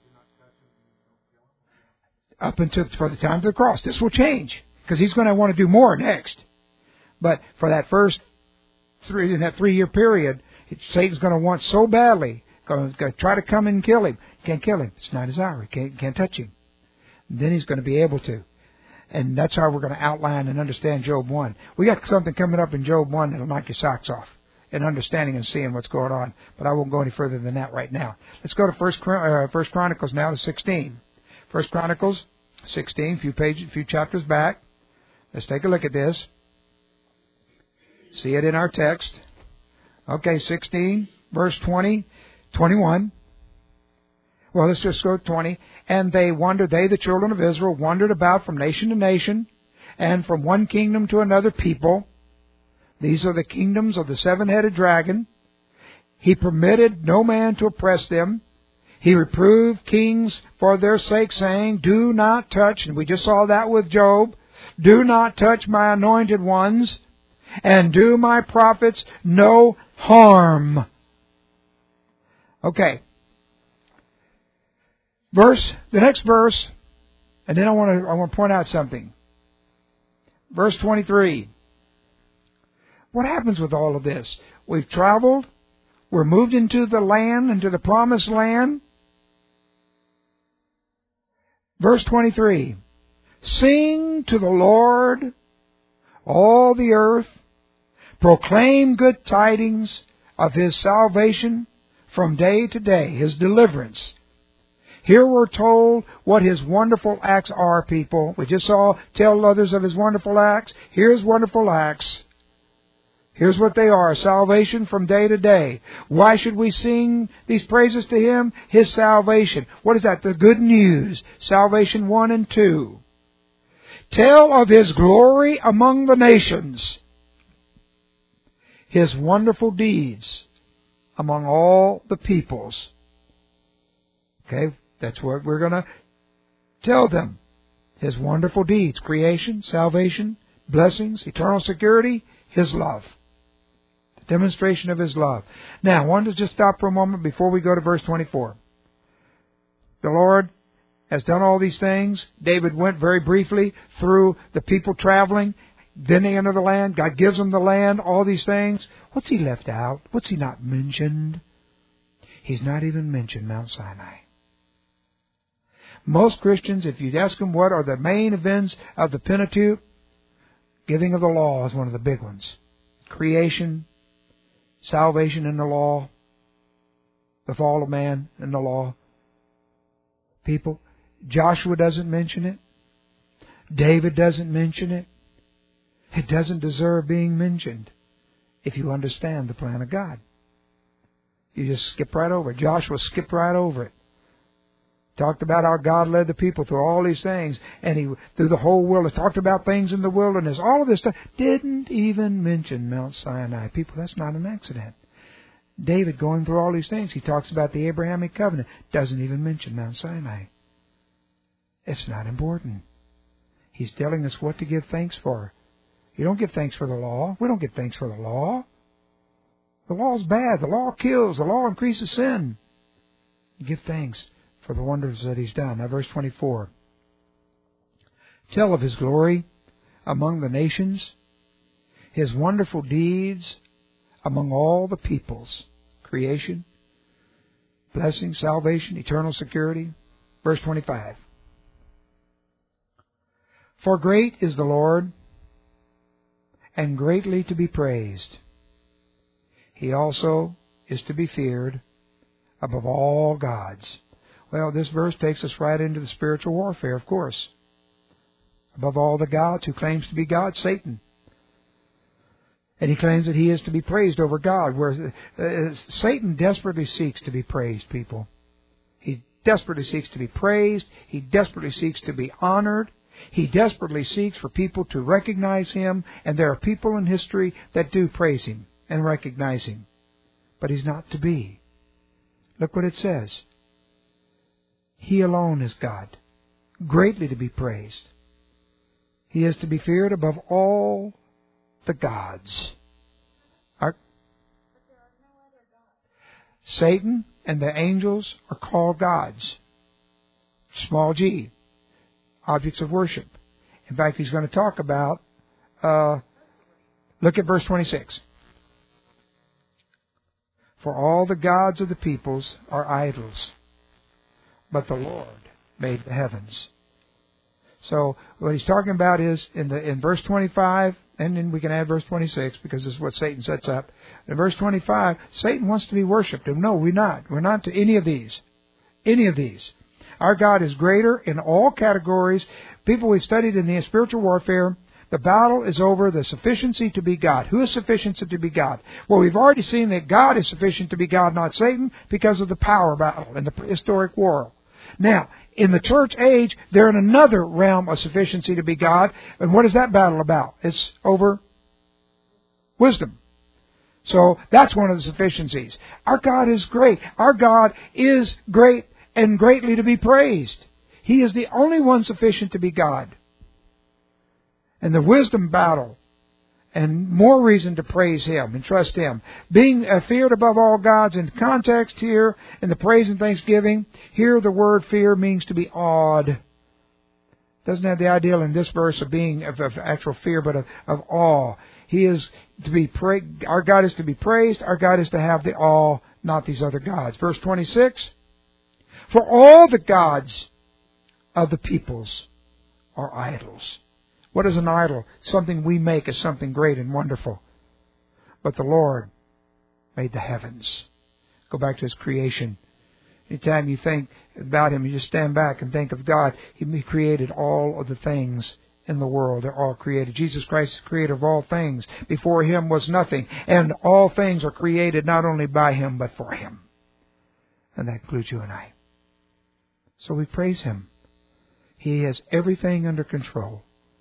Up until for the time of the cross. This will change because he's going to want to do more next. But for that first three, in that three-year period, Satan's going to want so badly, going to, going to try to come and kill him. Can't kill him. It's not his hour. He can't, can't touch him. And then he's going to be able to. And that's how we're going to outline and understand Job one. We got something coming up in Job one that'll knock your socks off in understanding and seeing what's going on. But I won't go any further than that right now. Let's go to First, uh, First Chronicles now to sixteen. First Chronicles sixteen, a few pages, a few chapters back. Let's take a look at this. See it in our text. Okay, sixteen, verse twenty, twenty-one. Well, let's just go to twenty. And they wandered, they, the children of Israel, wandered about from nation to nation, and from one kingdom to another people. These are the kingdoms of the seven-headed dragon. He permitted no man to oppress them. He reproved kings for their sake, saying, Do not touch, and we just saw that with Job, do not touch my anointed ones, and do my prophets no harm. Okay. Verse, the next verse, and then I want to I want to point out something. Verse twenty-three. What happens with all of this? We've traveled, we're moved into the land, into the promised land. Verse twenty-three. Sing to the Lord, all the earth. Proclaim good tidings of His salvation from day to day, His deliverance. Here we're told what His wonderful acts are, people. We just saw tell others of His wonderful acts. Here's wonderful acts. Here's what they are. Salvation from day to day. Why should we sing these praises to Him? His salvation. What is that? The good news. Salvation one and two. Tell of His glory among the nations. His wonderful deeds among all the peoples. Okay, that's what we're going to tell them. His wonderful deeds. Creation, salvation, blessings, eternal security, His love. The demonstration of His love. Now, I want to just stop for a moment before we go to verse twenty-four. The Lord has done all these things. David went very briefly through the people traveling. Then they enter the land. God gives them the land, all these things. What's He left out? What's He not mentioned? He's not even mentioned Mount Sinai. Most Christians, if you'd ask them what are the main events of the Pentateuch, giving of the law is one of the big ones. Creation, salvation in the law, the fall of man in the law. People, Joshua doesn't mention it. David doesn't mention it. It doesn't deserve being mentioned if you understand the plan of God. You just skip right over it. Joshua skipped right over it. Talked about how God led the people through all these things, and He through the whole world. He talked about things in the wilderness. All of this stuff. Didn't even mention Mount Sinai. People, that's not an accident. David going through all these things. He talks about the Abrahamic covenant. Doesn't even mention Mount Sinai. It's not important. He's telling us what to give thanks for. You don't give thanks for the law. We don't give thanks for the law. The law's bad. The law kills. The law increases sin. You give thanks for the wonders that He's done. Now, verse twenty-four. Tell of His glory among the nations, His wonderful deeds among all the peoples. Creation, blessing, salvation, eternal security. Verse twenty-five. For great is the Lord, and greatly to be praised. He also is to be feared above all gods. Well, this verse takes us right into the spiritual warfare, of course. Above all the gods, who claims to be God? Satan. And he claims that he is to be praised over God, whereas uh, Satan desperately seeks to be praised, people. He desperately seeks to be praised. He desperately seeks to be honored. He desperately seeks for people to recognize him, and there are people in history that do praise him and recognize him. But he's not to be. Look what it says. He alone is God, greatly to be praised. He is to be feared above all the gods. Our, Satan and the angels are called gods. Small g. Objects of worship. In fact, he's going to talk about, uh, look at verse twenty-six. For all the gods of the peoples are idols, but the Lord made the heavens. So what he's talking about is in the in verse twenty-five, and then we can add verse twenty-six because this is what Satan sets up. In verse twenty-five, Satan wants to be worshipped. And no, we're not. We're not to any of these. Any of these. Our God is greater in all categories. People we've studied in the spiritual warfare, the battle is over the sufficiency to be God. Who is sufficient to be God? Well, we've already seen that God is sufficient to be God, not Satan, because of the power battle in the historic war. Now, in the church age, they're in another realm of sufficiency to be God. And what is that battle about? It's over wisdom. So that's one of the sufficiencies. Our God is great. Our God is great and greatly to be praised. He is the only one sufficient to be God. And the wisdom battle, and more reason to praise Him and trust Him. Being uh, feared above all gods, in context here, in the praise and thanksgiving, here the word fear means to be awed. Doesn't have the ideal in this verse of being of, of actual fear, but of, of awe. He is to be pra- Our God is to be praised. Our God is to have the awe, not these other gods. Verse twenty-six. For all the gods of the peoples are idols. What is an idol? Something we make as something great and wonderful. But the Lord made the heavens. Go back to His creation. Anytime you think about Him, you just stand back and think of God. He created all of the things in the world. They're all created. Jesus Christ is the creator of all things. Before Him was nothing. And all things are created not only by Him, but for Him. And that includes you and I. So we praise Him. He has everything under control.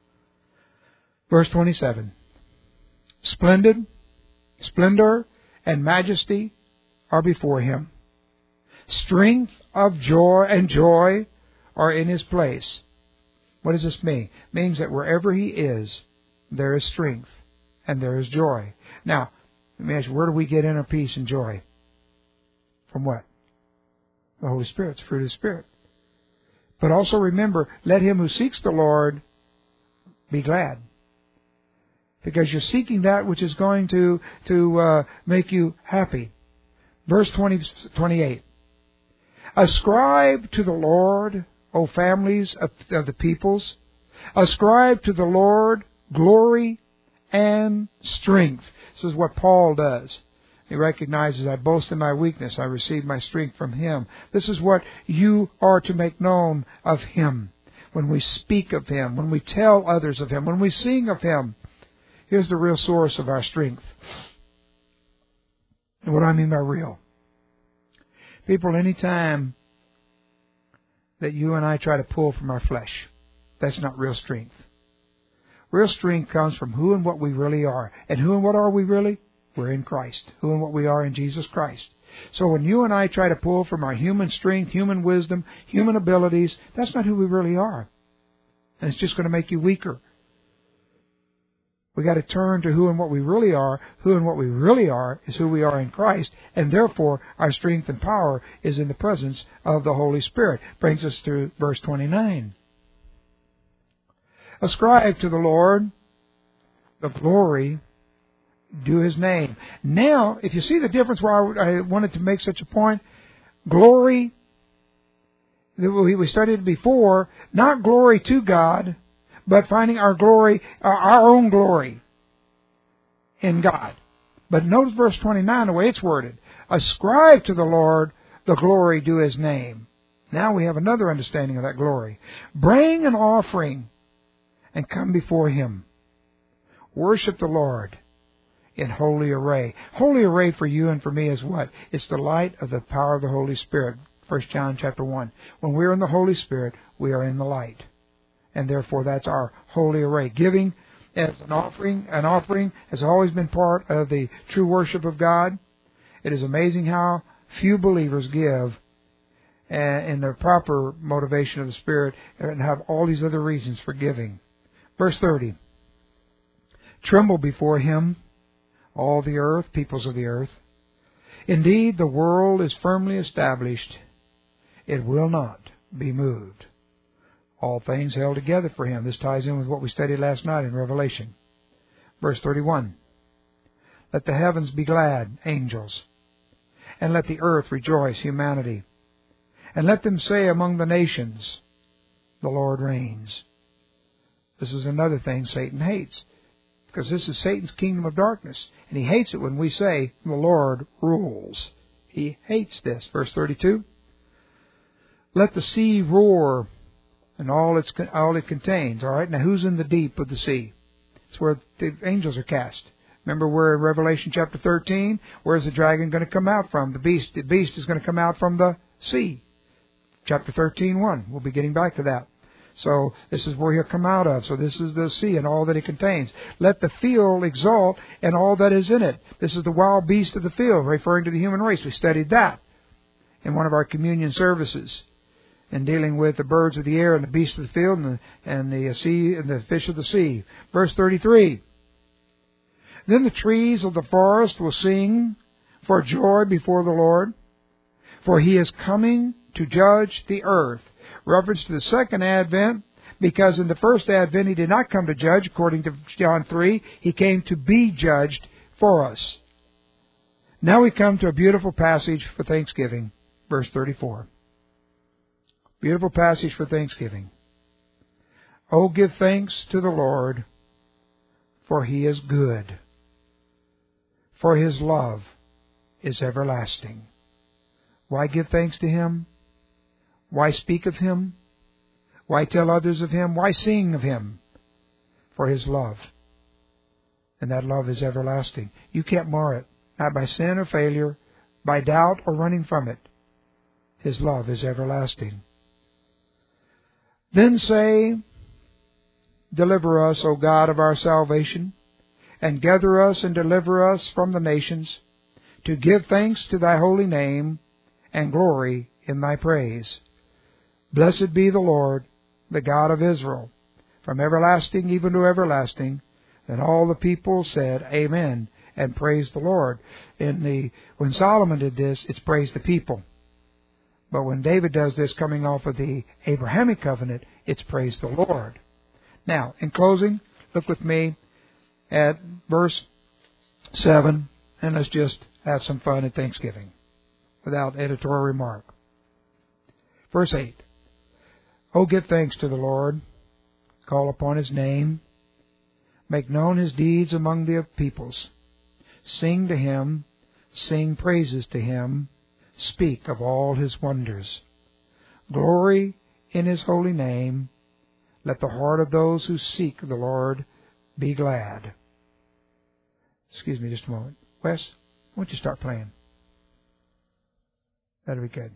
Verse twenty-seven. Splendid, splendor, and majesty are before Him. Strength of joy and joy are in His place. What does this mean? It means that wherever He is, there is strength and there is joy. Now, let me ask you, where do we get inner peace and joy? From what? The Holy Spirit, the fruit of the Spirit. But also remember, let him who seeks the Lord be glad. Because you're seeking that which is going to, to uh, make you happy. Verse twenty, twenty-eight. Ascribe to the Lord, O families of, of the peoples. Ascribe to the Lord glory and strength. This is what Paul does. He recognizes, I boast in my weakness. I receive my strength from Him. This is what you are to make known of Him. When we speak of Him, when we tell others of Him, when we sing of Him. Here's the real source of our strength. And what do I mean by real? People, any time that you and I try to pull from our flesh, that's not real strength. Real strength comes from who and what we really are. And who and what are we really? We're in Christ. Who and what we are in Jesus Christ. So when you and I try to pull from our human strength, human wisdom, human abilities, that's not who we really are. And it's just going to make you weaker. We've got to turn to who and what we really are. Who and what we really are is who we are in Christ. And therefore, our strength and power is in the presence of the Holy Spirit. Brings us to verse twenty-nine. Ascribe to the Lord the glory do His name. Now, if you see the difference where I, I wanted to make such a point, glory, we studied it before, not glory to God, but finding our glory, our own glory in God. But notice verse twenty-nine, the way it's worded. Ascribe to the Lord the glory due His name. Now we have another understanding of that glory. Bring an offering and come before Him. Worship the Lord in holy array. Holy array for you and for me is what? It's the light of the power of the Holy Spirit. First John chapter one. When we're in the Holy Spirit, we are in the light. And therefore that's our holy array. Giving as an offering, an offering has always been part of the true worship of God. It is amazing how few believers give in the proper motivation of the Spirit and have all these other reasons for giving. Verse thirty. Tremble before Him, all the earth, peoples of the earth. Indeed, the world is firmly established. It will not be moved. All things held together for Him. This ties in with what we studied last night in Revelation. Verse thirty-one. Let the heavens be glad, angels, and let the earth rejoice, humanity. And let them say among the nations, the Lord reigns. This is another thing Satan hates, because this is Satan's kingdom of darkness. And he hates it when we say, the Lord rules. He hates this. Verse thirty-two. Let the sea roar and all its all it contains. All right, now who's in the deep of the sea? It's where the angels are cast. Remember, we're in Revelation chapter thirteen. Where's the dragon going to come out from? The beast. The beast is going to come out from the sea. Chapter thirteen, one. We'll be getting back to that. So this is where he'll come out of. So this is the sea and all that it contains. Let the field exult and all that is in it. This is the wild beast of the field, referring to the human race. We studied that in one of our communion services, in dealing with the birds of the air and the beasts of the field and the, and the sea and the fish of the sea. Verse thirty-three. Then the trees of the forest will sing for joy before the Lord, for He is coming to judge the earth. Reference to the second advent, because in the first advent He did not come to judge, according to John three. He came to be judged for us. Now we come to a beautiful passage for Thanksgiving, verse thirty-four. Beautiful passage for Thanksgiving. Oh, give thanks to the Lord, for He is good, for His love is everlasting. Why give thanks to Him? Why speak of Him? Why tell others of Him? Why sing of Him? For His love. And that love is everlasting. You can't mar it, not by sin or failure, by doubt or running from it. His love is everlasting. Then say, deliver us, O God of our salvation, and gather us and deliver us from the nations, to give thanks to Thy holy name and glory in Thy praise. Blessed be the Lord, the God of Israel, from everlasting even to everlasting. And all the people said, Amen, and praised the Lord. In the when Solomon did this, it's praise the people. But when David does this, coming off of the Abrahamic covenant, it's praise the Lord. Now, in closing, look with me at verse seven, and let's just have some fun at Thanksgiving without editorial remark. Verse eight. Oh, give thanks to the Lord, call upon His name, make known His deeds among the peoples. Sing to Him, sing praises to Him, speak of all His wonders. Glory in His holy name, let the heart of those who seek the Lord be glad. Excuse me just a moment. Wes, why don't you start playing? That'll be good.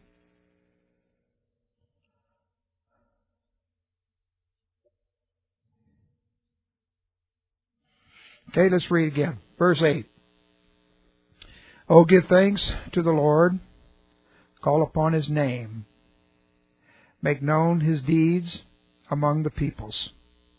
Okay, let's read again. Verse eight. Oh, give thanks to the Lord, call upon His name, make known His deeds among the peoples.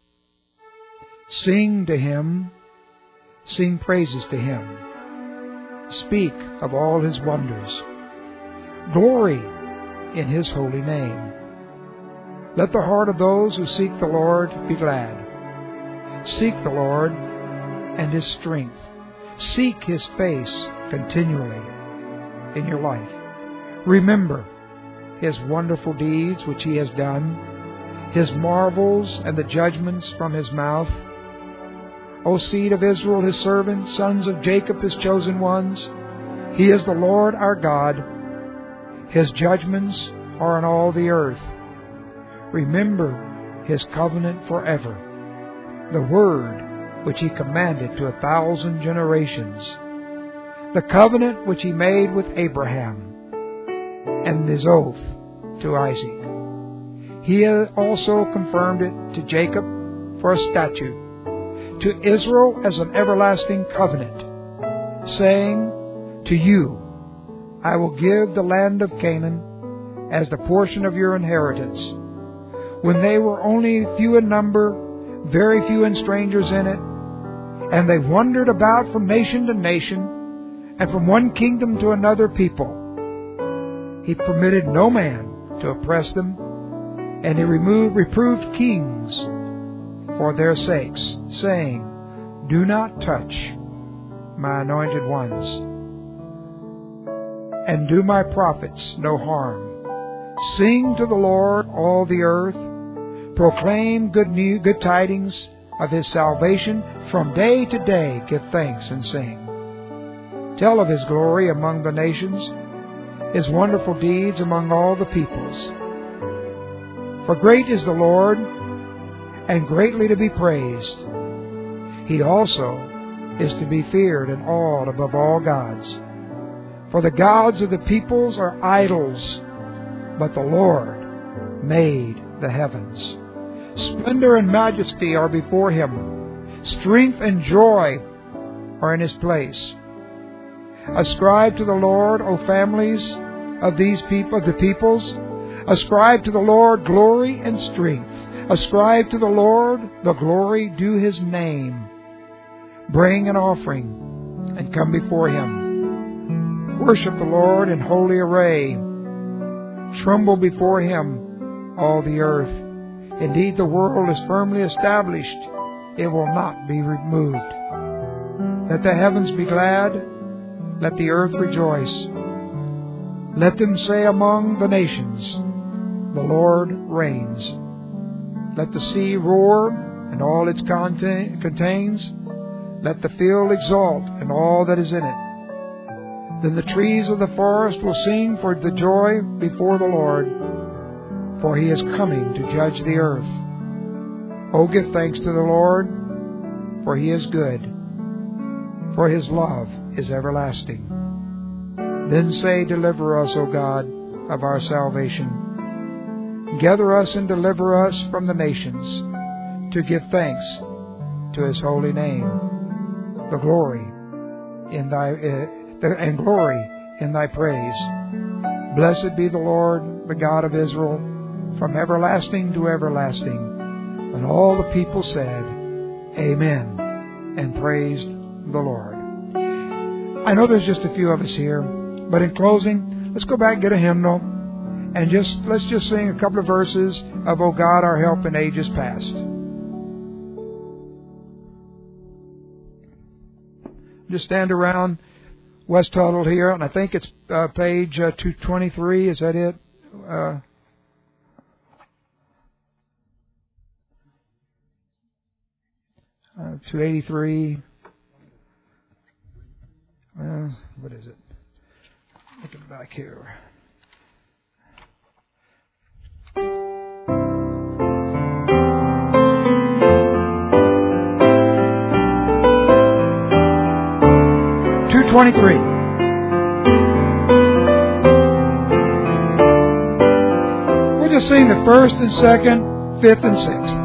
Sing to Him, sing praises to Him, speak of all His wonders. Glory in His holy name. Let the heart of those who seek the Lord be glad. Seek the Lord and His strength. Seek His face continually in your life. Remember His wonderful deeds which He has done, His marvels and the judgments from His mouth. O seed of Israel, His servant, sons of Jacob, His chosen ones, He is the Lord our God. His judgments are on all the earth. Remember His covenant forever, the word which He commanded to a thousand generations, the covenant which He made with Abraham, and His oath to Isaac. He also confirmed it to Jacob for a statute, to Israel as an everlasting covenant, saying, To you I will give the land of Canaan as the portion of your inheritance. When they were only few in number, very few and strangers in it, and they wandered about from nation to nation, and from one kingdom to another people, He permitted no man to oppress them, and He removed, reproved kings for their sakes, saying, Do not touch my anointed ones, and do my prophets no harm. Sing to the Lord, all the earth. Proclaim good news, good tidings of His salvation. From day to day give thanks and sing. Tell of His glory among the nations, His wonderful deeds among all the peoples. For great is the Lord, and greatly to be praised. He also is to be feared and awed above all gods. For the gods of the peoples are idols, but the Lord made the heavens. Splendor and majesty are before Him. Strength and joy are in His place. Ascribe to the Lord, O families of these people, of the peoples. Ascribe to the Lord glory and strength. Ascribe to the Lord the glory due His name. Bring an offering and come before Him. Worship the Lord in holy array. Tremble before Him, all the earth. Indeed, the world is firmly established. It will not be removed. Let the heavens be glad. Let the earth rejoice. Let them say among the nations, The Lord reigns. Let the sea roar and all it contains. Let the field exult and all that is in it. Then the trees of the forest will sing for the joy before the Lord, for He is coming to judge the earth. Oh, give thanks to the Lord, for He is good, for His love is everlasting. Then say, Deliver us, O God, of our salvation. Gather us and deliver us from the nations, to give thanks to His holy name. The glory in Thy uh, and glory in Thy praise. Blessed be the Lord, the God of Israel, from everlasting to everlasting. And all the people said, Amen, and praised the Lord. I know there's just a few of us here, but in closing, let's go back and get a hymnal, and just let's just sing a couple of verses of O God, our help in ages past. Just stand around West Tuttle here, and I think it's uh, page uh, two twenty-three. Is that it? Uh, uh, two eighty-three. Well, what is it? Looking back here. two twenty-three. We'll just sing the first and second, fifth and sixth.